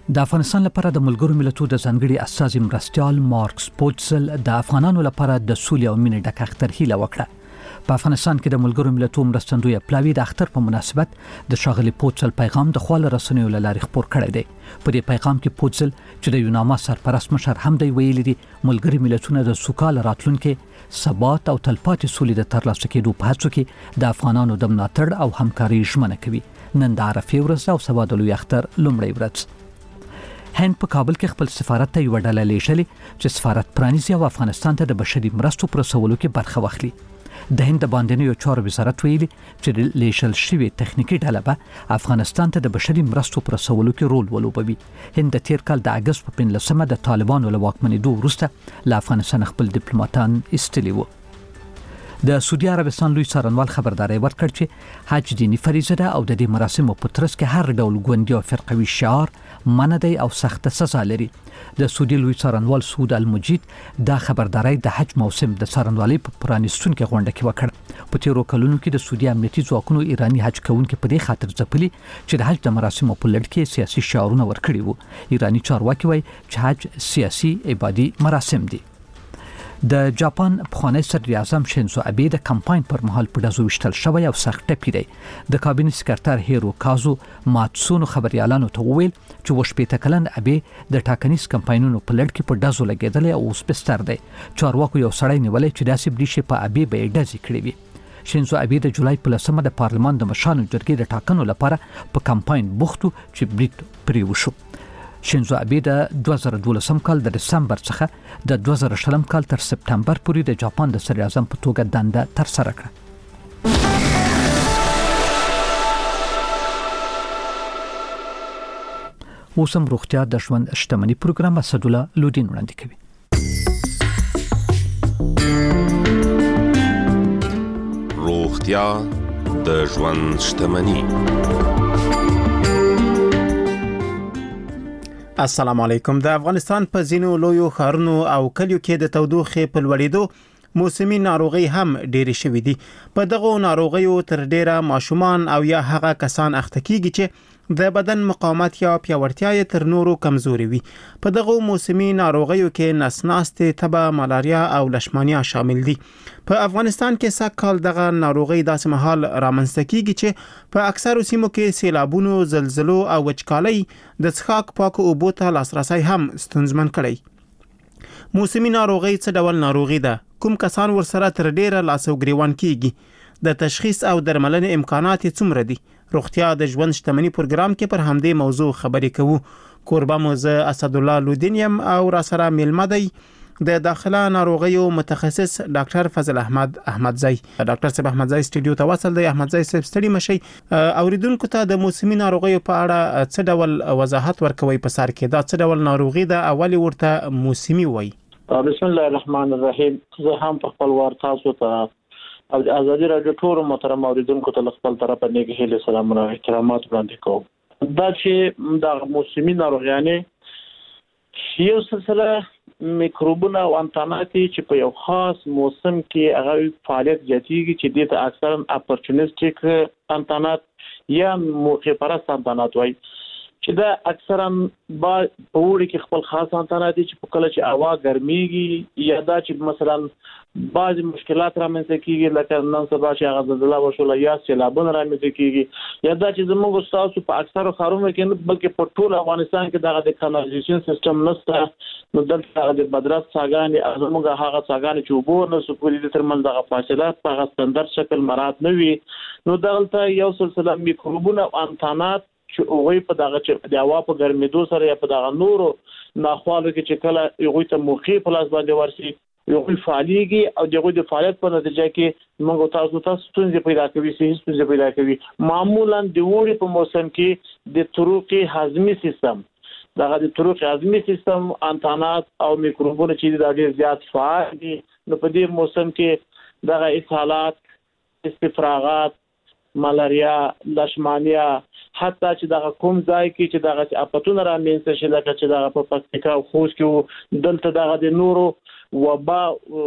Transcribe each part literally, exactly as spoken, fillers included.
د افغانستان لپاره د ملګرو ملتونو د ځانګړي استازي مرستیال مارکس پوتسل د افغانانو لپاره د سولې او مینې ډک اختر هیله وکړه. په افغانستان کې د ملګرو ملتونو مرستندوی پلاوی د اختر په مناسبت د ښاغلي پوتسل پیغام د خواله رسنیو له لارې خپور کړی دی. په دې پیغام کې پوتسل چې د یوناما سرپرست مشر هم دی ویلي دي ملګري ملتونه د سوکاله راتلونکي ثبات او تلپاتې سولې د ترلاسه کېدو په هڅو کې د افغانانو د ملاتړ او همکاري ژمنه کوي. نن د عرفې ورځ او سبا د لوی اختر لومړۍ ورځ. هند په کابل کې خپل سفارت ته یو ډله لیږلې چې سفارت پرانیزي او افغانستان ته د بشري مرستو پر رسولو کې برخه واخلي. د هند د باندنیو چارو وزارت ویلي چې لیږل شوې تخنیکی ډله به افغانستان ته د بشري مرستو پر رسولو کې رول ولوبوي. هند د تیر کال د اگست په پنځلسمه د طالبانو له واکمنېدو وروسته له افغانستان خپل ډیپلوماټان ایستلي وو. د سعودي عربستان لوی څارنوال خبرداري ورکړ چې حج دینی فریضه ده او د دې مراسمو په ترڅ کې هر ډول ګوندي او فرقوي شعار منع دی او سخت سزا لري. د سعودي لوی څارنوال سعود المجید دا خبرداري د حج موسم د څارنوالۍ په پرانیستونکو غونډه کې وکړ. په تیرو کلونو کې د سعودي امنیتي ځواکونو ایرانی حج کوونکو په دې خاطر ځپلي چې د حج د مراسمو په لړ کې سیاسي شعارونه ورکړي وو. ایرانی چارواکي وایي چې حج سیاسي عبادي مراسم دي. د جاپان پخوانی صدر اعظم شینزو ابه د کمپاین پر مهال په دزو وشتل شوی او سخت ټپی دی. د کابینه سکرټر هیرو کازو ماتسونو خبريالانو ته وویل چې وشپېته کلن ابه د ټاکنیز کمپاینونو په لړ کې په دزو لګیدل او اوس بستر دی. چارواکو یو سړی نیولې چې داسې بلی شي په ابه به ډزې کړې وي. شینزو ابه د جولای په لسمه د پارلمان د مشانو جرګې د ټاکنو لپاره په کمپاین بوختو چې بریټ پری وشو. شینزو ابه د دوه زره دولسم کال د دسمبر څخه د دوه زره شلم کال تر سپتمبر پورې د جاپان د صدر اعظم په توګه دنده تر سره کړه. اوس هم روغتیا د ژوند شتمنۍ پروګرام اسدالله لودین وړاندې کوي. روغتیا د ژوند شتمنۍ. السلام علیکم. د افغانستان په ځینو لویو ښارونو او کلیو کې د تودوخې په لوړېدو موسمي ناروغي هم ډېرې شوې دي. په دغو ناروغیو تر ډېره ماشومان او یا هغه کسان اخته کیږي چې د بدن مقاومت یا پیاوړتیا یې تر نورو کمزوري وي. په دغو موسمي ناروغیو کې نسناستې، تبه، ملاریا او لشمانیا شامل دي. په افغانستان کې سږ کال دغه ناروغي داسې مهال رامنځته کیږي چې په اکثرو سیمو کې سیلابونو، زلزلو او وچکالۍ د څښاک پاکو اوبو ته لاسرسی هم ستونزمن کړی. موسمي ناروغي څه ډول ناروغي ده؟ کوم کسان ورسره تر ډیره لاس او ګریوان کیږي؟ د تشخیص او درملنې امکانات څومره دي؟ روغتیا د ژوند شتمنۍ پروګرام کې پر همدې موضوع خبرې کوو. کوربه مو زه اسدالله لودین یم او را سره میلمه دی د داخله ناروغیو متخصص ډاکټر فضل احمد احمدزی. ډاکټر صاحب احمدزی سټډیو ته وصل دی. احمدزی صاحب ستړي مشي، اوریدونکو ته د موسمي ناروغیو په اړه څه ډول وضاحت ورکوي په سر کې؟ دا څه ډول ناروغي ده او ولې ورته موسمي وایي؟ بسم الله الرحمن الرحیم. زه هم په خپل وار تاسو ته او د ازادي راډیو ټول محترم اوریدونکو ته خپل طرفه نیک هیله سلامونه او احترامات وړاندې کوم. دا چې د موسمي ناروغیانې یو سلسله میکروبونه او انتاناتي چې په یو خاص موسم کې هغه فعالیت زیاتېږي چې د اکثرا اپورچونیسټیک انتانات یا موقع پرست انتانات وایي، چې دا اکثرا با په وړي کې خپل خاص انتانات چې په کله چې هوا ګرميږي یا دا چې مثلا بعض مشکلات رامنځته کیږي لکه نن سبا چې هغه زلزلہ وشوله یا سیلابونه رامنځته کیږي یا دا چې زموږ استادو په اکثرو ښارونو کې نه بلکې په ټول افغانستان کې دغه د کانالیزیشن سیستم نشته. نو دلته د مدرسې څاګانې زموږ هغه څاګانې چې اوبه نه سپوري د ترمنځ دغه فاصله په ستاندرد شکل مراعات نه وي. نو دلته یو سلسله میکروبونه او انتانات چې هغوی په دغه چې د هوا په ګرمېدو سره یا په دغه نورو ناخوالو کې چې کله هغوی ته موقع په لاس باندې ورشي هغوی فعالیږي او د هغوی د فعالیت په نتیجه کې موږ تاسو ته ستونزې پیدا کوي، صحي ستونزې پیدا کوي. معمولا د اوړي په موسم کې د طرق هضمي سیستم دغه د طرق هضمي سیستم انتانات او میکروبونه چې د ډېر زیات فعال دي. نو په دې موسم کې دغه اسهالات، استفراغات، ملاریا، لشمانیا، حتی چې دغه کوم ځای کې چې دغه اپتون رامنځته شي لکه چې دغه په پکتیکا او خوست کې دلته دغه د نورو وبا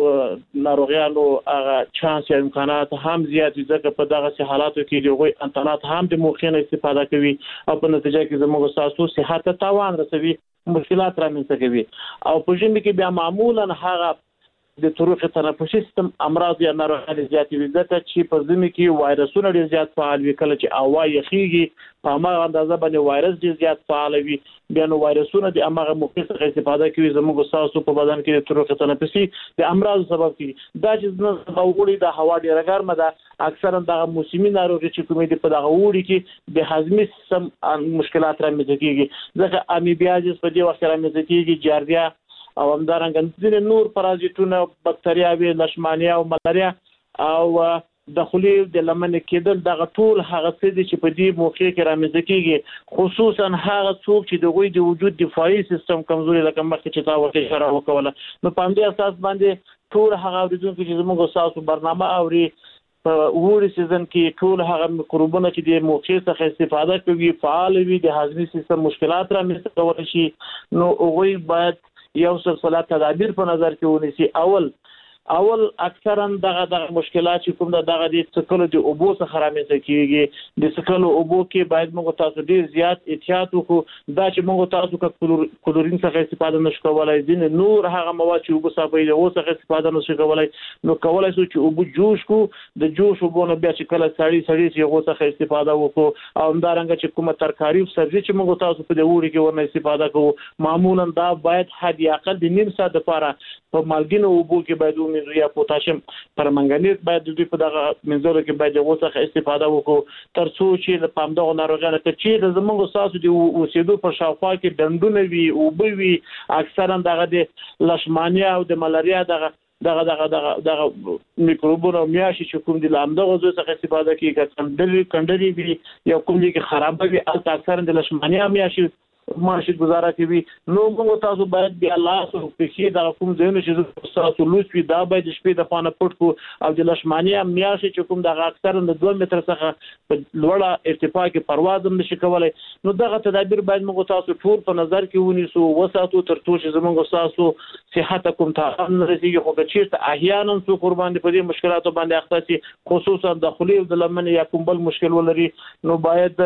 ناروغیانو هغه چانس یا امکانات هم زیات دي ځکه په دغه حالاتو کې دوی انټرنیټ هم د موخې نه استفاده کوي او په نتیجه کې زموږ ساسو صحت ته تاوان رسوي مشکلات رامنځته کوي او په ژمي کې بیا معمولا هغه د طرق تنفسي سیستم امراض یا ناروغۍ زیات وي ځکه چې په ژمي کې وایرسونه ډېر زیات فعال وي کله چې هوا یخیږي په هغه اندازه باندې وایرس ډېر زیات فعال وي بیا نو وایرسونه د هغه موخې څخه استفاده کوي زموږ ساسو په بدن کې د طرق تنفسي د امراض سبب کیږي دا چې نه وګړي د هوا ډېر ګرمه ده اکثرا د موسمي ناروغي چې کومې د په دغه وړي کې د هضمي سیستم مشکلات رامنځته کیږي ځکه امیبیازیس په دې وخت رامنځته کیږي جاردیا او همدارنګه ځینې نور پرازیتونه بکتریاوي لشمانیا او ملاریا او د خولې د لمنې کېدل دغه ټول هغه څه دي چې په دې موخې کې رامنځته کیږي خصوصا هغه څوک چې د غوي د وجود دفاعي سیستم کمزوري لکه مخکې چې تا ورته اشاره وکوله نو په همدې اساس باندې ټول هغه اوریدونکو چې زموږ ساسو برنامه اوري په وړي سیزن کې ټول هغه میکروبونه چې د موخې څخه استفاده کوي فعال وي د هضمي سیستم مشکلات رامنځته کول شي نو هغوی باید یو سلسله تدابیر په نظر کې ونیسي اول اول اکثرا دغه دغه مشکلات چې کوم دغه د څکلو د اوبو څخه رامنځته کیږي د څکلو اوبو کې باید موږ تاسو ډیر زیات احتیاط وکړو دا چې موږ تاسو کا کلورین څخه استفاده نشو کولای ځین نور هغه مواد چې اوبو صافي له اوبو څخه استفاده نشو کولای نو کولای شو چې اوبو جوش کو د جوش اوبو نه بیا چې کله سړی سړی چې اوبو څخه استفاده وکړو او همدارنګه چې کومه ترکاری او سبزی چې موږ تاسو په دې وړي کې ورنه استفاده کوو معمولا دا باید حد اقل د نیم ساعت لپاره په مالګینو اوبو کې باید ومنځو یا پوتاشیم پرمنګنیز باید د دې په دغه منځلو کې باید د وڅخه استفاده وکړو ترڅو چې د پامدغه ناروغانو ته چې د زموږ ساسو د اوسېدو په شاوخوا کې ډنډونه وي او به وي اکثرا دغه د لشمانیا او د ملاریا دغه دغه دغه دغه دغه میکروبونه میاشي چې کوم د لامدغه زو څخه استفاده کوي کندري کندري وي یا کوم دي کې خراب وي اکثرا د لشمانیا میاشي ماشي گزاره کوي نو موږ تاسو باید بیا الله سره په دا کوم ځای چې تاسو لوڅوي دا باید شپې د خانه پټ کو او د لشمانیا میاشي چې کوم د اکثر د دوه متر څخه په لوړه ارتفاع کې پرواز هم نشي کولای نو دغه تدابیر باید موږ تاسو ټول په نظر کې ونیسو وساتو تر څو چې زموږ تاسو صحت کوم ته رسیږي خو که چیرته احیانا څو قربان دي په دې مشکلاتو باندې اخته شي خصوصا د خولې د لمن یا کوم بل مشکل ولري نو باید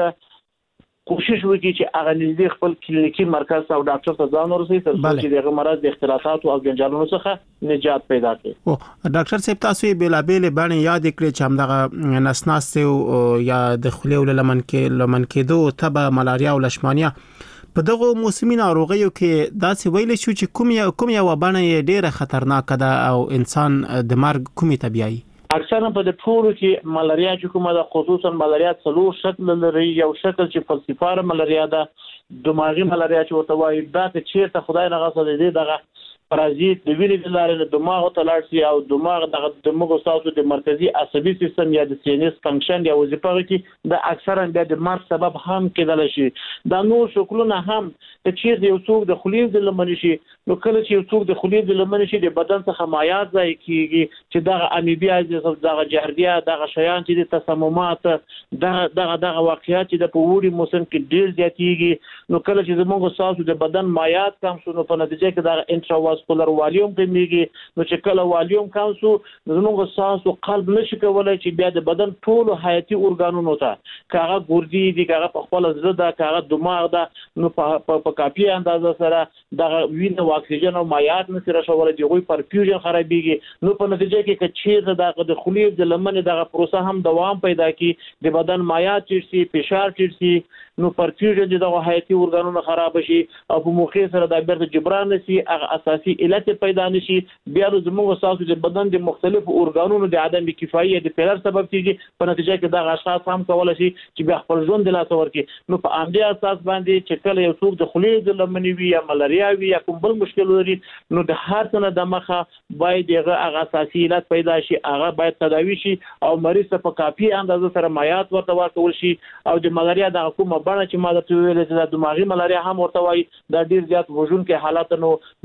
کوشش وکړي چې هغه نږدې خپل کلینیکي مرکز او ډاکټر ته ځان ورسوي تر څو چې دغه مرض د اختلافات او جنجالونو څخه نجات پیدا کړي. او ډاکټر صاحب تاسو بلابل باندې یاد کړئ چې همدغه نسناس یا د خولې لمن کې لمن کېدو تبه ملاریا او لشمانیا په دغه موسمي ناروغیو کې داسې ویل شو چې کوم یا کوم یو باندې ډیره خطرناک ده او انسان د مرګ کومي طبيعي اکثرا په د ټولو کې ملاریا چې کومه ده خصوصا ملاریا څلور شکل لري یو شکل چې فلسفار ملاریا ده دماغي ملاریا چې ورته وایي دا چې چیرته خدای نه غوښته دي دغه پرازیت د وینې د لارې د دماغ ته لاړ شي او دماغ د دماغ تاسو د مرکزی عصبي سیستم یا د سینس فنکشن یا وظیفه کې د اکثرا د مرګ سبب هم کېدل شي دا نور شکلونه هم چې یو څوک د خولې د لمن شي نو کله چې یو څوک د خولې د لمن شي د بدن څخه مایعات ځای کیږي چې دغه امیبیازیس دغه جاردیا دغه شیان چې د تسممات دغه دغه دغه واقعیت چې د پوری موسم کې ډیر زیاتېږي نو کله چې زموږ تاسو د بدن مایعات کم شو نو په نتیجه کې دغه انټرا واسکولر والیوم کمیږي نو چې کله والیوم کم شو زموږ ساسو قلب نشي کولای چې بیا د بدن ټول حیاتي ارګانونو ته کاغه ګردي دي کاغه په خپل زړه دا کاغه دماغ دا نو په کافي اندازه سره د وینې او اکسیجن او مایعات نشي راشولای دی غوي پرفیوژن خرابېږي نو په نتیجه کې کچې د د خولې د لمن دغه پروسه هم دوام پیدا کی د بدن مایعات چیرسي فشار چیرسي نو پرفیوژن دغه حیاتي ارګانونو خراب شي او په موخه سره د بیرته جبران نشي هغه اساسي علت پیدا نشي بیا زموږ ساسو د بدن د مختلفو ارګانونو د عدم کفایت د پیلر سبب کیږي په نتیجه کې دغه اشخاص هم کولای شي چې بیا خپل ژوند د لاسه ورکړي نو په امدی اساس باندې چې کله یو څوک د خولې د لمنې وي یا ملاریا وي یا کوم بل مشکل لري نو د هر څه نه د مخه باید هغه اساسي علت پیدا شي هغه باید تداوي شي او مریض ته په کافي اندازه سره مایعات ورته ورکول شي او د ملاریا د کومه بڼه چې ما درته ویل چې د دماغي ملاریا هم ورته وایي دا ډیر زیات وژونکي حالات نو باید کوشش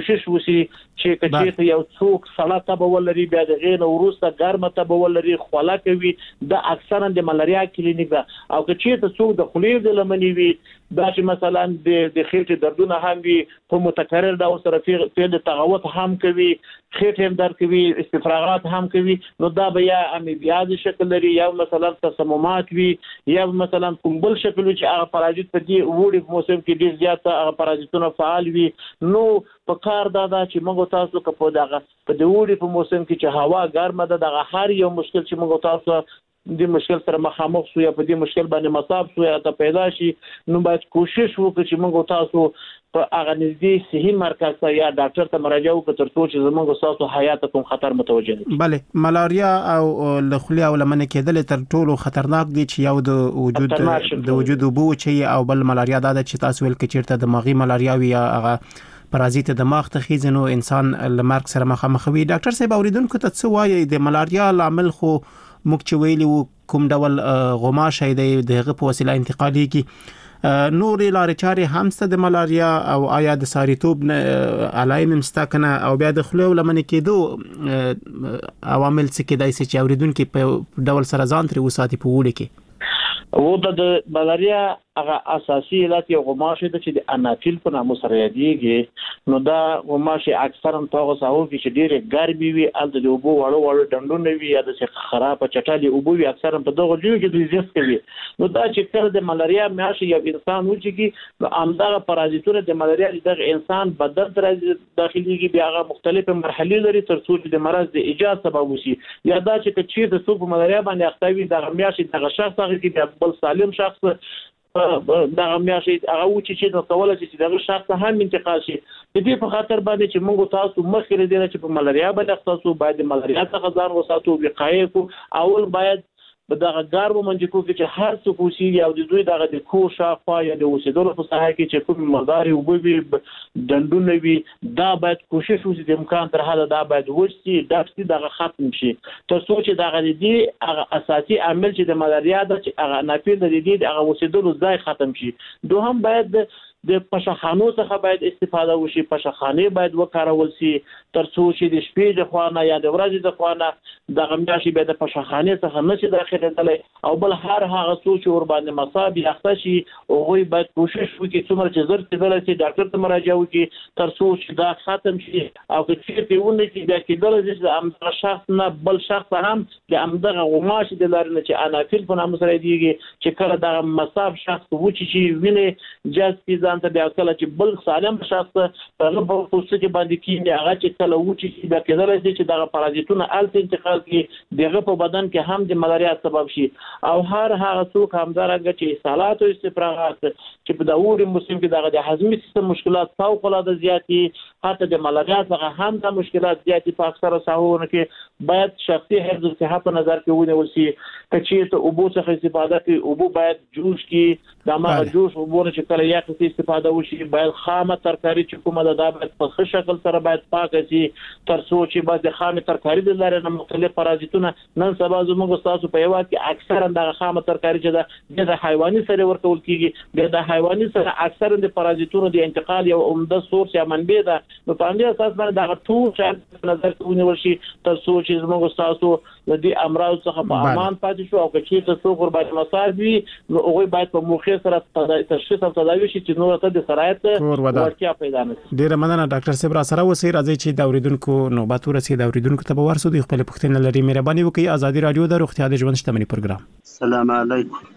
کوشش وشي چې کچې یو څوک سړه تبه ولري بیا د غین وروسته ګرمه تبه ولري خوله کوي د اکثرا د ملاریا کلینیک ده او کچې ته څوک د خولې د لمنې وي دا چې مثلا د د خېټې دردونه هم وي په متکرر ډول سره فعل تغوط هم کوي خېټه هم درد کوي استفراغات هم کوي نو دا بیا امیبیاز شکل لري یا مثلا تسممات وي یا مثلا کوم بل شکل چې هغه پرازیت په دې وړي په موسم کې ډیر زیات هغه پرازیتونه فعال وي نو په کار دا دا چې موږ تاسو کو په دغه په دې وړي په موسم کې چې هوا ګرمه ده دغه هر یو مشکل چې موږ تاسو د مشکل سره مخامخ شو یا په دې مشکل باندې مصاب شو یا ته پیدا شي نو باید کوشش وکړو چې موږ تاسو په هغه نږدې صحي مرکز ته یا ډاکټر ته مراجعه وکړو ترڅو چې زموږ تاسو حیات کوم خطر متوجه نه بله ملاریا او له خولې او لمنې کېدل تر ټولو خطرناک دي چې یو د وجود د وجود بو چې او بل ملاریا دا چې تاسو ول کې چیرته دماغي ملاریا وي یا هغه پرازیت دماغ ته خېزنو انسان لمرګ سره مخامخ وي ډاکټر صاحب اوریدونکو ته څه وایي د ملاریا لامل خو موږ چې ویلو کوم ډول غماشه دی دغه په وسیله انتقالي کی نورې لارې چارې هم ست د ملاریا او آیا د ساریتوب علایم مستکنه او بیا د خلو لمنې کېدو عوامل څه کېدای شي چې اوریدونکو په ډول سره ځان تر وساتي په وړي کې و د ملاریا هغه اساسي علت یو غماشه ده چې د انافیل په نامه سره یادېږي نو دا غماشه اکثرا په هغه ساحو کې چې ډېر ګرمي وي الته د اوبو وړو وړو ډنډونه وي یا د خراب چټالي اوبو وي اکثرا په دغه ځای کې د زیات کوي نو دا چې کله د ملاریا میاشي یو انسان وچی کی نو امدغه پرازیتونه د ملاریا د انسان بدن تر داخليږي بیا هغه مختلفه مرحلې لري تر څو چې د مرض د ایجاد سبب وشي یا دا چې چې د څوک ملاریا باندې اختوي د میاشي د شخص هغه کې بل سالم شخص دا میاشي هغه و چې د کول چې دغه شخص هم انتقال شي د دې په خاطر باندې چې موږ تاسو مخکې لري چې په ملاریا باندې تاسو باید ملاریا څخه ځان وساتو وقایې کو اول باید په دغه ګارو منځکو کې چې هر څه کوشي او د دوی دغه د کو شافا یا د اوسېدلو په ساحه کې چې کوم مقدار وبوي دندونه وي دا باید کوشش وشي د امکان تر حده دا باید وشي دغه دغه ختم شي تر څو چې دغه دي هغه اساسي عامل چې د ملاریا د هغه نافذ د دې هغه اوسېدلو ځای ختم شي دوهم باید د پشخانو څخه باید استفاده وشي پشخانه باید وکارول شي تر څو چې د شپې د خوانه یا د ورځې د خوانه د غمیاشي به د پشخانه څخه نشي داخله تللی او بل هر هغه څو چې ور باندې مصاب یخته شي او غوي باید کوشش وکړي څومره چې زر تدل شي ډاکټر ته مراجعه وکړي تر څو چې دا ختم شي او چې ته ونه چې دا کېدل چې امدغه شخص نه بل شخص هم د امدغه غماش د لارنه چې انافیل په نامه سره دیږي چې کله دا مصاب شخص وچی شي ویني جاز ځان ته بیا کله چې بل سالم شخص په هغه په پوسټ کې باندې کیږي هغه چې کله وچی شي بیا کېدل چې دغه پرازیتونه الته انتقال کی دغه په بدن کې هم د ملاریا سبب شي او هر هغه څوک همدارنګه چې سالات او استفراغات چې په داوري موسم کې دغه د هضمي سیستم مشکلات فوق العاده زیاتی حتی د ملاریا څخه هم د مشکلات زیاتی په اکثره ساحوونو کې باید شخصي حفظ صحت په نظر کې ونیول شي چې ته اوبو څخه استفاده کوي اوبو باید جوش کې د ما جوش اوبو چې کله یا څه استفاده وشي باید خامه ترکاری چې کومه ده دا باید په ښه شکل سره باید پاک شي تر څو چې باید د خامه ترکاری د لارې نه مختلف پرازیتونه نن سبا زموږ تاسو په یوه کې اکثرا د خامه ترکاری چې ده د حیواني سره ورکول کیږي د حیواني سره اکثرا د پرازیتونو د انتقال یو عمده سورس یا منبع ده نو په همدې اساس باندې دا ټول چې نظر کې ونیول شي تر څو چې زموږ تاسو د دې امراض څخه په امان پاتې شو او چې تاسو ور باندې مصاب وي نو هغه باید په موخه سره تشخیص او تداوی شي چې نور ته د سرایت ورتیا پیدا نشي. ډیره مننه ډاکټر صاحب را سره وسی راځي چې د اوریدونکو نوبت ورسید اوریدونکو ته به ورسو د خپل پوښتنه لري مهرباني وکړئ ازادي رادیو د روغتیا د ژوند شتمنۍ پروګرام. السلام علیکم.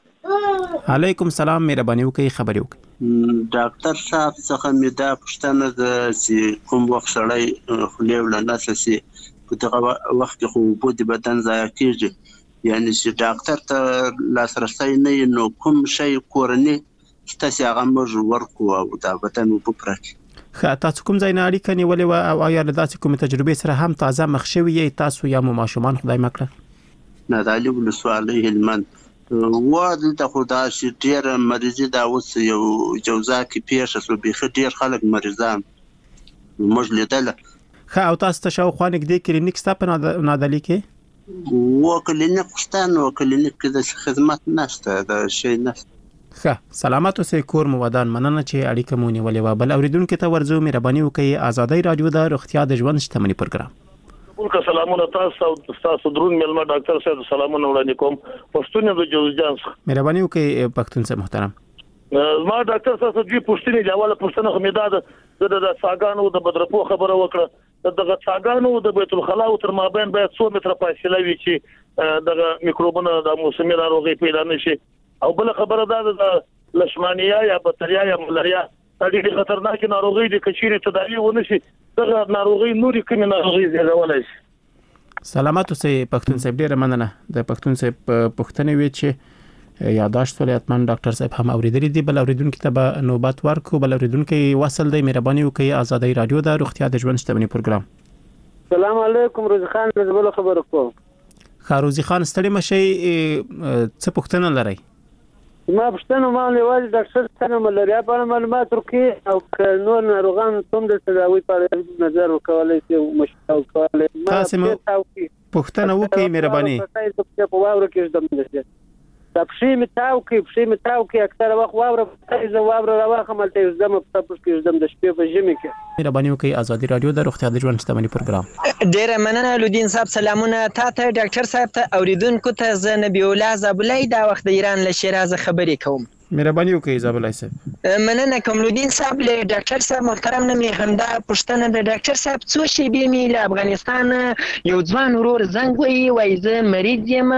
علیکم السلام مهرباني وکړئ خبرې وکړئ. ډاکټر صاحب څخه مې دا پوښتنه ده چې کوم وخت سړی خولې ولناسه سي په دغه وخت کې خو بودی بدن ضایع کیږي یعنی چې ډاکټر ته لاسرسي نه نو کوم شی کورنی تاسو هغه موږ ورکو او دا بدن وپرک. خا تاسو کوم ځای نه اړیکه نیولې او یا داسې کوم تجربه سره هم تازه مخ شوی یی تاسو یا مو ماشومان خدای مکړه؟ نه دا لې ولسوالۍ هلمند وادي ته خدا چې ډیر مریضي دا اوس یو جوزا کې پیښه شو به ډیر خلک مریضان موږ لیدل. خا او تاسو ته شاوخوا نږدې کلینیک ستا په نادلی کې و کلینیک شته نو کلینیک کې د خدمات نشته دا شی نشته. ښه سلامات اوسئ کور مو ودان مننه چې اړیکه مو نیولې و بل اوریدونکو ته ورځو مهرباني وکړئ آزادۍ رادیو د روغتیا د ژوند شتمنۍ پروګرام ټول سلامونه تاسو او تاسو درون ملما ډاکټر صاحب سلامونه وړاندې کوم پښتون د جوزجان مهرباني وکړئ پښتون صاحب محترم ما ډاکټر صاحب دوی پښتني جواله پښتنه خمیداد د د ساګانو د بدرپو خبره وکړه دغه ساګانو د بیت الخلا او تر مابین باید څو متره فاصله وي چې دغه میکروبونه د موسمي ناروغي پیدا نشي او بل خبره ده د لشمانیا یا بکتریا یا ملاریا د دې خطرناک ناروغي د کچيري تداوی ونشي دغه ناروغي نوري کومه ناروغي زیږولای شي سلامات اوسئ پښتون صاحب ډیره مننه د پښتون صاحب پښتنې وی چې یاداشت ولایتمن ډاکټر صاحب هم اوریدلی دی بل اوریدونکو ته به نوبت ورکو بل اوریدونکو وصل دی مهرباني وکړئ آزادۍ رادیو د روغتیا د ژوند شتمنۍ پروګرام السلام علیکم روزي خان زبل خبر کوم خاروزي خان ستړي مشي څه پوښتنه لرئ ما پښتنه ما لوال ډاکټر څنګه ملاریا په معلومات ورکړي او نور ناروغان څوم د تداوی په نظر وکولای شي مشکل کولای تاسو پوښتنه وکړئ مهرباني په واور کې زده د پښې متاو کې پښې متاو کې اکثر وخت واوره ځای واوره راوخه ملته زدم په پښ کې زدم د شپې په ژمي کې مهرباني وکړئ آزادۍ رادیو د روغتیا د ژوند شتمنۍ پروګرام ډیره مننه لودین صاحب سلامونه تا ته ډاکټر صاحب ته اوریدونکو ته ز نبی الله زابلای دا وخت د ایران له شیراز خبرې کوم مهرباني وکړئ زابلای صاحب مننه کوم لودین صاحب له ډاکټر صاحب محترم نه می همدا پښتنه د ډاکټر صاحب څو شی به می له افغانستان یو ځوان ورور زنګ وی وای زه مریض یم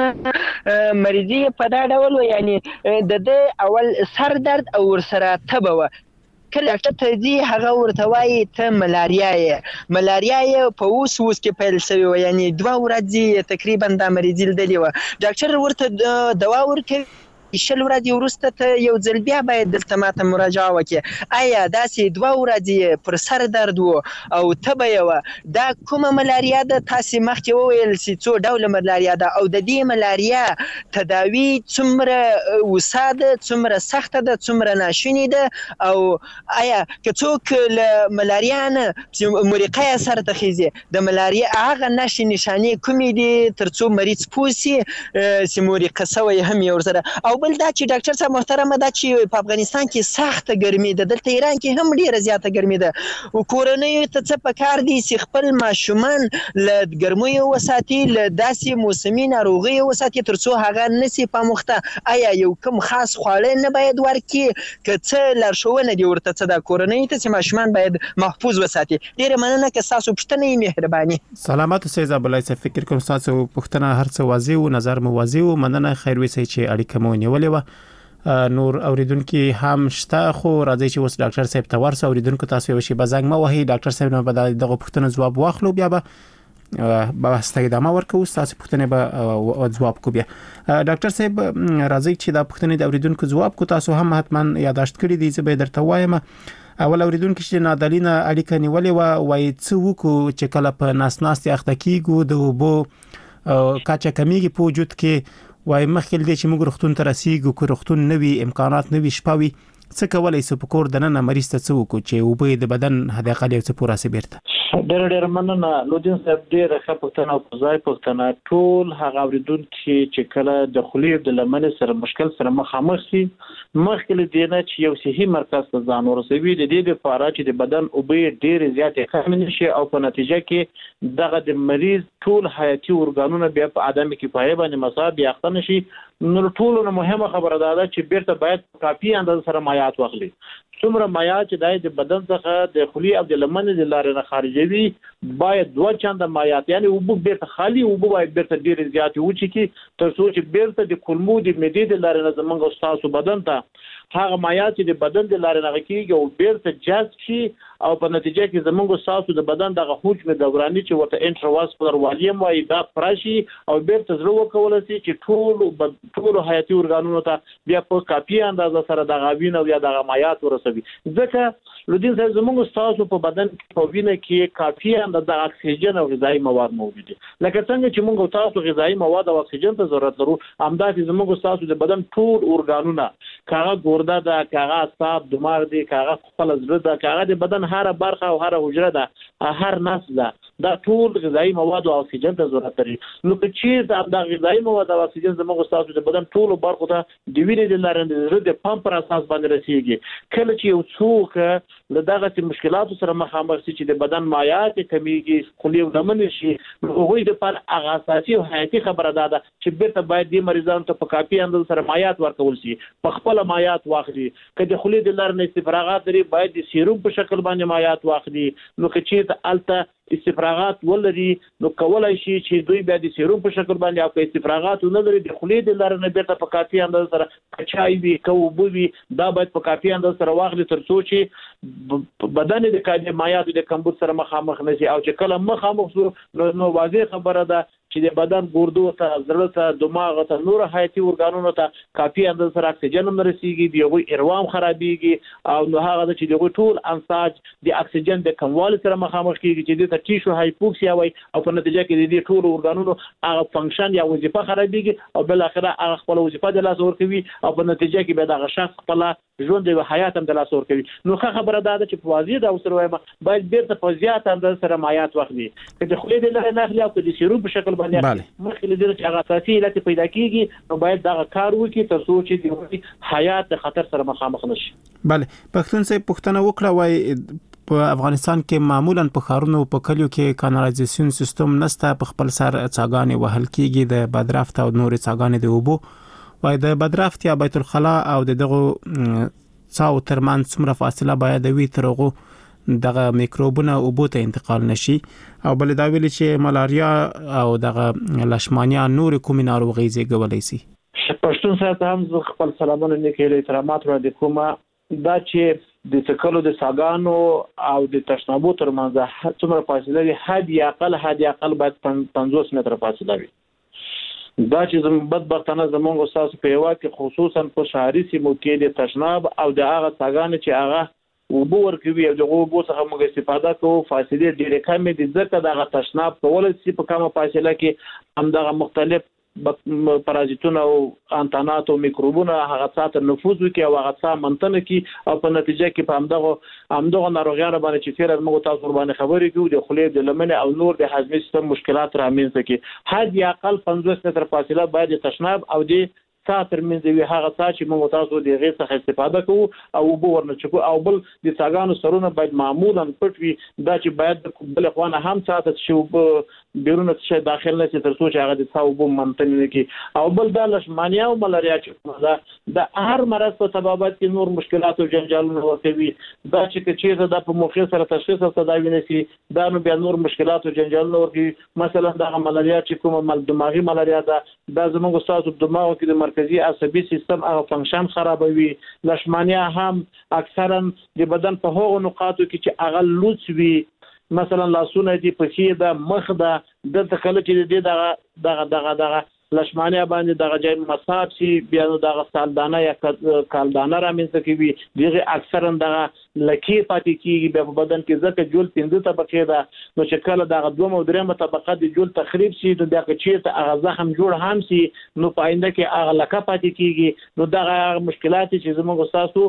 مریضي په دا ډول یعنی د د اول سر درد او ورسره تبه و کله ډاکټر ته دی هغه ورته وایي ته ملاریا یې ملاریا یې په اوس اوس کې پیل شوی و یعنی دوه ورځې تقریبا د مریضي لیدلی و ډاکټر ورته دوا ورکړي شل ورځې وروسته ته یو ځل بیا باید دلته ماته مراجعه وکړي آیا داسې دوه ورځې پر سر درد و او تبه یې وه دا کومه ملاریا ده تاسې مخکې وویل چې څو ډوله ملاریا ده او د دې ملاریا تداوي څومره وسا ده څومره سخته ده څومره ناشونې ده او آیا که څوک له ملاریا نه مریقه یې سر ته خیزي د ملاریا هغه نښې نښانې کومې دي تر څو مریض پوه سي چې مریقه سوی هم یې ورسره او بل دا چې ډاکټر صاحب محترمه دا چې په افغانستان کې سخته ګرمي ده دلته ایران کې هم ډیره زیاته ګرمي ده او کورنیو ته څه پکار دي چې خپل ماشومان له ګرمیو وساتي له داسې موسمي ناروغیو وساتي تر څو هغه نسی پاموخته آیا یو کوم خاص خواړه نه باید ورکړي که څه لارښوونه دي ورته څه د کورنیو ته چې ماشومان باید محفوظ وساتي ډیره مننه که تاسو پوښتنه یې مهرباني سلامات اوسئ زابلای صاحب فکر کوم تاسو پوښتنه هر څه واضح او نظر مو واضح او مننه خیر وي چې اړیکه مو نیولې و نور اوریدونکو هم شته خو راځي چې اوس ډاکټر صاحب ته ورسو اوریدونکو تاسو یو شی بزنګ ما وهي ډاکټر صاحب نه به دغه پوښتنه جواب واخلو بیا به به ستګدامه ورکو تاسو پوښتنه به جواب کو بیا ډاکټر صاحب راځي چې دا پوښتنه د اوریدونکو جواب کو تاسو هم حتما یاداشت کړی دي چې به درته وایم اول اوریدونکو چې نادالینه اړیکه نیولې و وای څه وکړو چې کله په ناس ناس اخته کیګو د وبو کاچا کمیږي په وجود کې وای مخکې دې چې موږ رختون ته رسیږو کو رختون نوي امکانات نوي شپوي څه کولای سو په کور دننه مریض ته څه وکړو چې وبې د بدن هدا قلیو څه پورا سي بیرته ډېر ډېر مننه لودین صاحب ډېر ښه پوښتنه او ځای پوښتنه ټول هغه اوریدونکو چې کله د خلیو د لمن سره مشکل سره مخامخ شي مخکې دې نه چې یو صحي مرکز ته ځان ورسوي د دې لپاره چې د بدن وبې ډېر زیاتې کم نشي او په نتیجه کې دغه د مریض ټول حیاتي ارګانونه بیا په عدم کفایه باندې مصاب یاخته نشي نو ټول نو مهمه خبره ده چې بیرته باید کافي اندازه سره مایعات واخلي څومره مایعات چې د بدن څخه د خلی او د لمن د لارې نه خارجوي باید دوه چنده مایعات یعنی وبو بیرته خالی وبو باید بیرته ډیر زیات وچی کی تر څو چې بیرته د کولمو د معدې د لارې نه زمونږ استاسو بدن ته هغه مایعات چې د بدن د لارې نه کیږي او بیرته جذب شي او په نتیجه کې زمونږ استاسو د بدن دغه حجم دوراني چې ورته انټرواسکولر والیم وایي دا پرشي او بیرته زړه وکول شي چې ټول ټول حیاتي ارګانونو ته بیا په کافي اندازه سره د غوین او یا د مایعات ورسوي ځکه لودین صاحب زموږ تاسو په بدن کې په وینه کې کافي اندازه د اکسیجن او غذایی مواد موجود دي. لکه څنګه چې موږ تاسو غذایی مواد او اکسیجن ته ضرورت لرو، همداسې زموږ تاسو د بدن ټول ارګانونه، کاغه ګورده ده، کاغه اعصاب، دماغ دي، کاغه خپل زړه ده، کاغه د بدن هر برخه او هر حجره ده، هر نفس ده، دا ټول غذایی مواد او اکسیجن ته ضرورت لري. نو که چیرې د غذایی مواد او اکسیجن زموږ تاسو د بدن ټول برخو ته د وینې د لارې د زړه د پمپ پر اساس باندې رسیږي. کله چې یو څوک له دغه مشکلاتو سره مخامخ شي چې د بدن مایعات کمیږي، خولې ولمن شي، نو هغوی د پر هغه اساسي او حیاتي خبره ده چې بیرته باید د مریضانو ته په کافي اندازه سره مایعات ورکول شي، په خپل مایعات واخلي. که د خولې د لارې نه استفراغات لري، باید د سیروم په شکل باندې مایعات واخلي. نو که چیرته الته استفراغات ولري، نو کولای شي چې دوی بیا د سیروم په شکل باندې، او که استفراغات نه لري، د خولې د لارې نه بیرته په کافي اندازه سره کچای وي، که اوبه وي، دا باید په کافي اندازه سره واخلي، تر څو چې بدن د کالي مایعاتو د کمبود سره مخامخ نه شي. او چې کله مخامخ شو، نو واضح خبره ده چې د بدن ګردو ته، زړه ته، دماغ ته، نور حیاتي ارګانونو ته کافي اندازه سره اکسیجن هم رسیږي، د هغوی اروام خرابېږي، او نو هغه ده چې د هغوی ټول انساج د اکسیجن د کموالي سره مخامخ کېږي، چې دې ته ټیشو هایپوکسیا وایي، او په نتیجه کې د دې ټولو ارګانونو هغه فنکشن یا وظیفه خرابېږي، او بالاخره هغه خپله وظیفه د لاسه ورکوي، او په نتیجه کې بیا دغه شخص خپله ژوند او حیات هم د لاسه ورکوي. نو ښه خبره دا ده چې په واضح ډول سره وایم باید بیرته په زیاته اندازه سره مایعات واخلي، که د خولې د لارې نه اخلي او که د سیروم په شکل باندې اخلي، مخکې له دې چې هغه اساسي علت پیدا کېږي، نو باید دغه کار وکړي تر څو چې د حیات د خطر سره مخامخ نه شي. بله، پښتون صاحب پوښتنه وکړه، وایي په افغانستان کې معمولا په ښارونو په کلیو کې کانالایزیشن سیستم نشته، په خپل سر څاګانې وهل کېږي، د بدرفت او نور څاګانې د اوبو، وایي د بدرفت یا بیت الخلا او دغه څاو ترمن څومره فاصله باید وي تر هغه دغه میکروبونه اوبو ته انتقال نشي. او بل دا ویل چې ملاریا او دغه لشمانیا نور کومې ناروغۍ زیږولی شي. پښتون صاحب ته هم خپل سلامونه نیکې احترامات وړاندې کوم. دا چې د څکلو د ساګانو او د تشنابو ترمنځ څومره فاصله وي، حد اقل حد اقل باید پنځوس متره فاصله وي. دا چې زموږ بدبختانه زموږ استاد په هېواد کې خصوصا په ښاري سیمو کې د تشناب او د هغه څاګانو چې هغه اوبه ورکوي او د اوبو څخه موږ استفاده کوو، فاصلې ډېرې کمې دي، ځکه دغه تشناب کولی شي په کمه فاصله کې همدغه مختلف پرازیتونه او انتانات او میکروبونه هغه څه ته نفوذ وکړي او هغه څه منتنه کړي، او په نتیجه کې په همدغه همدغه ناروغیانو باندې چې تېره موږ تاسو ورباندې خبرې کوو، د خولې د لمنې او نور د هضمي سیستم مشکلات رامنځته کړي. حد یا اقل پنځوس متره فاصله باید د تشناب او د څا ترمنځ وي، هغه څه چې موږ تاسو د هغې څخه استفاده کوو او اوبه ورنه چکو. او بل د څاګانو سرونه باید معمولا پټ وي، دا چې باید بل خوا نه هم ساته چې اوبه بیرونه څه داخل نه شي تر څو چې هغه د څا اوبه منتنې نه کړي. او بل دا لشمانیا او ملاریا چې د هر مرض په سببات کې نور مشکلات او جنجالونه ورکوي، دا چې که چېرته دا په موقع سره تشخیص او تداوي نه شي، دا نو بیا نور مشکلات او جنجالونه ورکوي. مثلا دغه ملاریا چې کومه دماغي ملاریا ده، دا زموږ استاد دماغو کې د مرکزي عصبي سیستم هغه فنکشن خرابوي. لشمانیا هم اکثرا د بدن په هغو نقاطو کې چې هغه لوڅ وي، مثلا لاسونه دي، پښې ده، مخ ده، دلته کله چې د دغه دغه دغه دغه لشمانیا باندې دغه ځای مصاب شي، بیا نو دغه سالدانه یا کالدانه رامنځته کوي، دغه اکثرا دغه لکې پاتې کېږي بیا په بدن کې، ځکه جول پنځه طبقې ده. نو چې کله دغه دوه او درېیمه طبقه د جول تخریب شي، نو بیا که چېرته هغه زخم جوړ هم شي، نو په آینده کې هغه لکه پاتې کېږي. نو دغه مشکلات چې زموږ ستاسو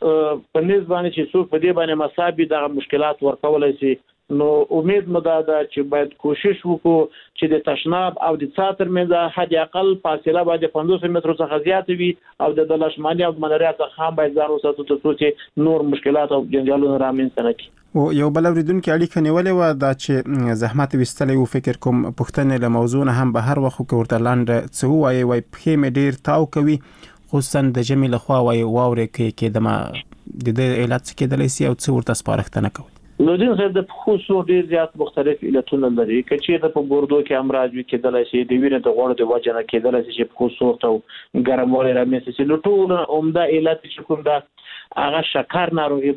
په نسبت باندې چې څوک په دې باندې مصاب وي، دغه مشکلات ورکولی شي. نو امید مو دا ده چې باید کوشش وکړو چې د تشناب او د څا ترمنځ حد اقل فاصله باید پنځوس مترو څخه زیاته وي، او د لشمانیا او ملاریا څخه هم باید ځان وساتو تر څو چې نور مشکلات او جنجالونه رامنځته نه کړي. او یو بل اوریدونکو اړیکه نیولې وه، دا چې زحمت ویستلی و، فکر کوم پوښتنې له موضوع نه هم بهر وخت کې ورته لنډ څه ووایي، وایي پښې مې ډېر تاو کوي، خصوصا د ژمي لخوا، وایي واورې کې کېدمه، د دې علت څه کېدلی شي او څه ورته سپارښتنه کوي؟ لودین صاحب د پښو سور ډېر زیات مختلف علتونه لري، که چېرته په ګردو کې امراض وي کېدلی شي، د وینې د غوړو د وجې نه کېدلی شي چې پښو سور ته ګرموالی رامنځته شي. نو ټول عمده علت چې کوم ده هغه شکر ناروغي ده،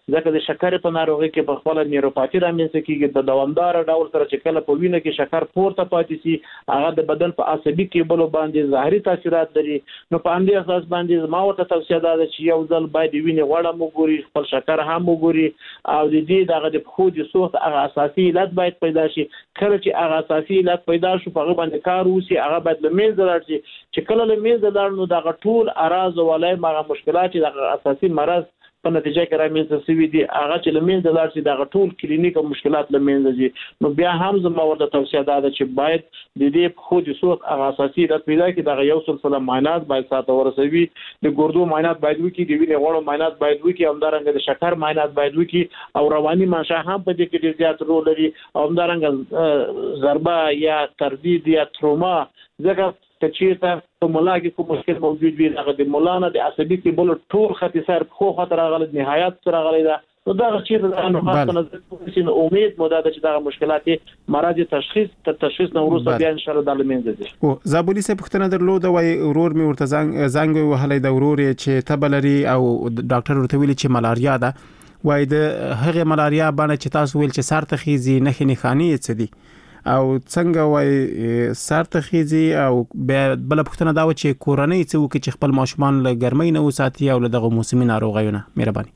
ځکه د شکر په ناروغي کې په خپل نیوروپاثي رامنځته کیږي د دوامدار ډول سره چې کله په وینه کې شکر پورته پاتې شي هغه د بدن په عصبي کیبلو باندې ظاهري تاثیرات لري. نو په همدې اساس باندې ما ورته توصیه ده چې یو ځل باید وینې غوړه وګوري، خپل شکر هم وګوري او د دې دغه د خو د سوخت هغه اساسي علت باید پیدا شي. کله چې هغه اساسي علت پیدا شو په هغه باندې کار وسی هغه باید لمنځه لاړ شي. چې کله لمنځه لاړ نو دغه ټول اراز ولای مغه مشکلات د اساسي مرض په نتیجه کې راځي چې دی هغه چې لمنځه لاړ شي دغه ټول کلینیک او مشکلات لمنځه ځي. نو بیا هم زما ورته توصیه ده چې باید د دې خو د سوخت هغه اساسي علت پیدا کړي. دغه یو سلسله معاینات باید ساته ورسوي، د ګردو معاینات باید وکړي، د وینې غوړو معاینات باید وکړي، همدارنګه د شکر معاینات باید وکړي او رواني منشأ هم په دې کې ډېر زیات رول لري او همدارنګه ضربه یا تردید یا تروما ځکه چې چیرته په مولا کې کوم مشکل موجود وي هغه د مولانا د عصبي کیبل ټول خط سر خو خطر غلط نهایت سره غلي ده. نو دا چیرته نو خاصه نظر کوم امید مو ده چې دا مشکلات مرض تشخیص تر تشخیص نو وروسته بیا ان شاء الله د لمنځه ځي. او زابولي سه پښتنه درلود وای ورور می ورته زنګ زنګ وهلې د ورور چې تبلري او ډاکټر ورته ویل چې ملاریا ده وای د هغه ملاریا باندې چې تاسو ویل چې سر تخیزي نه خني څه دي او څنګه وای سر تخیزي او بل پښتنه دا و چې کورنۍ څه وکړي چې خپل ماشومان له ګرمۍ نه وساتي او له دغه موسمي ناروغیونه. مهرباني.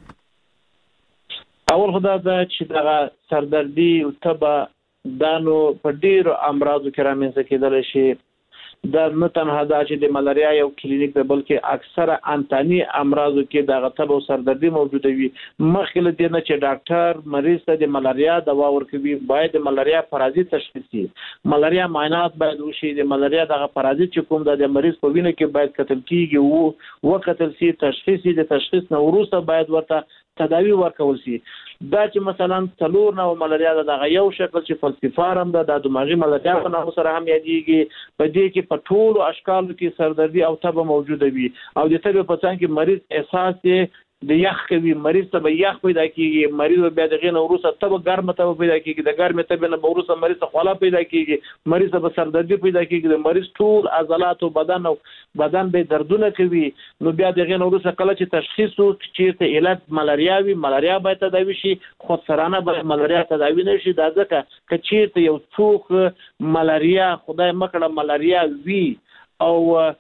اول خدای دا چې دغه سردردي او تبه دانو په ډیرو امراضو کې رامنځته کېدل شي. دا نه تنها دا چې د ملاریا یو کلینیک ده بلکې اکثره انتاني امراضو کې د تبه او سردردي موجوده وي. مخکې له دې نه چې ډاکټر مریض ته د ملاریا دوا ورکوي باید د ملاریا پرازیت تشخیص شي، ملاریا معاینات باید وشي، د ملاریا دغه پرازیت چې کوم د مریض په وینه کې باید کتل کیږي او وکتل شي، تشخیص شي، د تشخیص نه وروسته باید ورته تداوی ورکول شي. دا چې مثلا څلور نو ملاریا د یو شکل چې فلسفارم ده د دماغي ملاریا په نامه سره هم یادېږي. په دې کې په ټولو اشکالو کې سردردي او تبه موجوده وي او د تبه په څنګ کې مریض احساس یې د یخ کوي، مریض ته به یخ پیدا کیږي، مریض بیا دغه نو وروسته تبه ګرمه تبه پیدا کیږي، د ګرمه تبه نه وروسته مریض ته خوله پیدا کیږي، مریض ته سردردي پیدا کیږي، د مریض ټول عضلات او بدن او بدن به دردونه کوي. نو بیا دغه نو وروسته کله چې تشخیص وکړي چې علت ملاریا وي ملاریا باید تداوی شي، خود سرانه به ملاریا تداوی نشي. دا ځکه چې چیرته یو څوک ملاریا خدای مکړه ملاریا وي او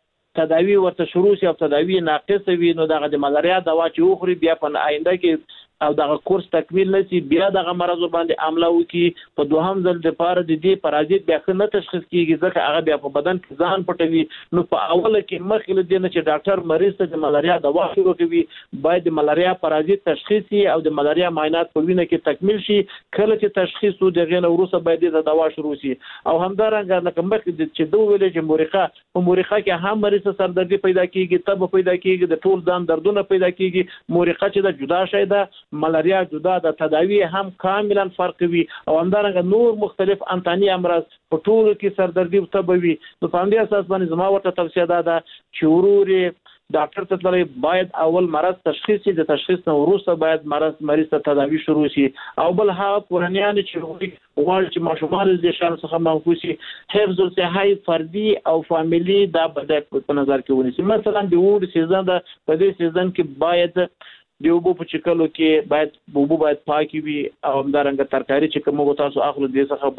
تداوی ورته شروع شي او تداوی ناقص وي نو دغه د ملاریا دوا چې وخوري بیا په آینده کې او دغه کورس تکمیل نشي بیا دغه مرض باندې عمله وکي په دوهم ځل د پاره د دې پرازیت بیا نه تشخیص کیږي ځکه هغه بیا په بدن کې ځان پټوي. نو په اوله کې مخکې له دې نه چې ډاکټر مریض ته د ملاریا دوا شروع کوي باید د ملاریا پرازیت تشخیص شي او د ملاریا معاینات په وینه کې تکمیل شي. کله چې تشخیص و دغه نه وروسته باید د دوا شروع شي او همدارنګه لکه مخکې چې دوه ویلې چې مورخه په مورخه کې هم مریض سردردي پیدا کیږي، تبه پیدا کیږي، د ټول ځان دردونه پیدا کیږي. مورخه چې د جدا شي ده ملاریا جدا د تداوی هم کاملا فرق وي او همدارنګه نور مختلف انتاني امراض په ټولو کې سردردي او تبه وي. نو په همدې اساس باندې زما ورته توصیه ده چې ورور ډاکټر ته تللی باید اول مرض تشخیص شي، د تشخیص نه وروسته باید مرض مریض ته تداوی شروع شي او بل هغه کورنیان چې غواړي چې ماشومان د شان څخه محفوظ شي حفظ الصحه فردي او فامیلی دا باید په نظر کې ونیسي. مثلا د وډ سیزن ده په دې سیزن کې باید د اوبو په چکلو کې باید اوبو باید پاکي وي او همدارنګه ترکاری چې کوم تاسو اخلو دې څخه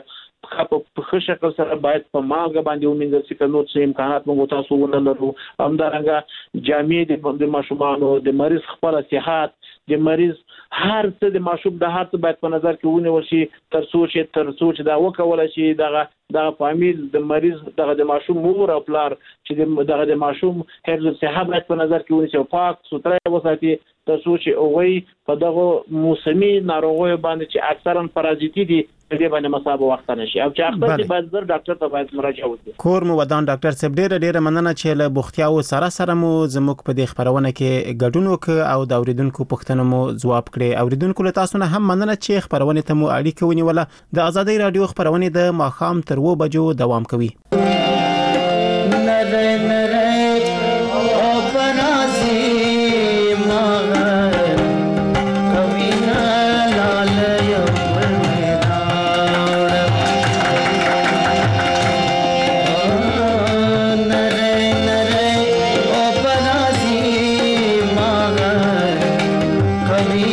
باید په ښه شکل سره باید په مالګه باندې ومینځل شي که نور څه امکانات موږ تاسو ونه لرو. همدارنګه جامې د ماشومانو د مریض خپل صحت د مریض هر څه د ماشوم د هر څه باید په نظر کې ونیول شي تر څو چې تر څو چې دا وکول شي دغه دغه فامیل د مریض دغه د ماشوم مور او پلار چې دغه د ماشوم حفظ الصحه باید په نظر کې ونیسي او پاک سوتره وساتي تر څو چې اووی په دغه موسمي ناروغیو باندې چې اکثرا پرازیتي دي په دې باندې مصاب وخت نشي او چې اخته چې باید زر ډاکټر ته باید مراجعه وکړي. کور مو ودان ډاکټر صاحب ډیره ډیره مننه چې له بوختیاو سره سره مو زموږ په دې خبرونه کې ګډون وکړ او د اوریدونکو پوښتنو مو ځواب کړي. اوریدونکو له تاسو نه هم مننه چې خبرونه ته مو اړیکه ونیوله. د آزادۍ رادیو خبرونه د ماخام تر و بجو دوام کوي. कभी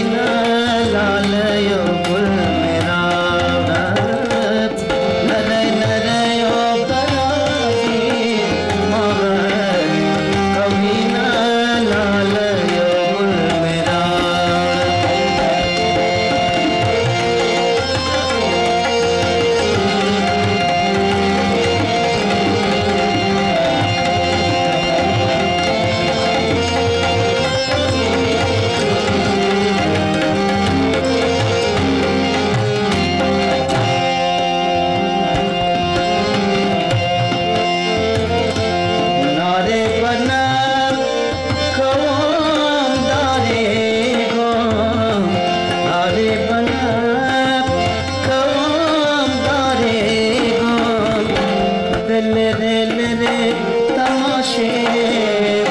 لره لره تماشه